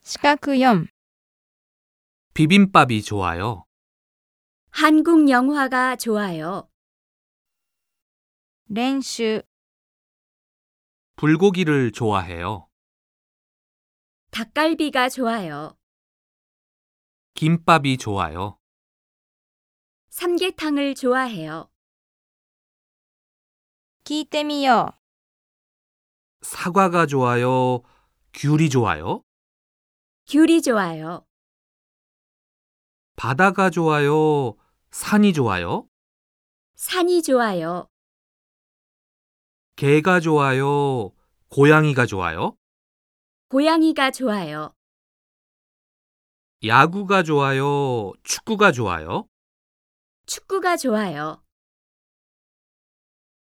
시각 4. 비빔밥이 좋아요. 한국 영화가 좋아요. 練習 불고기를 좋아해요. 닭갈비가 좋아요. 김밥이 좋아요. 삼계탕을 좋아해요. 聞いてみよ 사과가 좋아요. 귤이 좋아요. 귤이 좋아요. 바다가 좋아요. 산이 좋아요. 산이 좋아요. 개가 좋아요. 고양이가 좋아요. 고양이가 좋아요. 야구가 좋아요. 축구가 좋아요. 축구가 좋아요.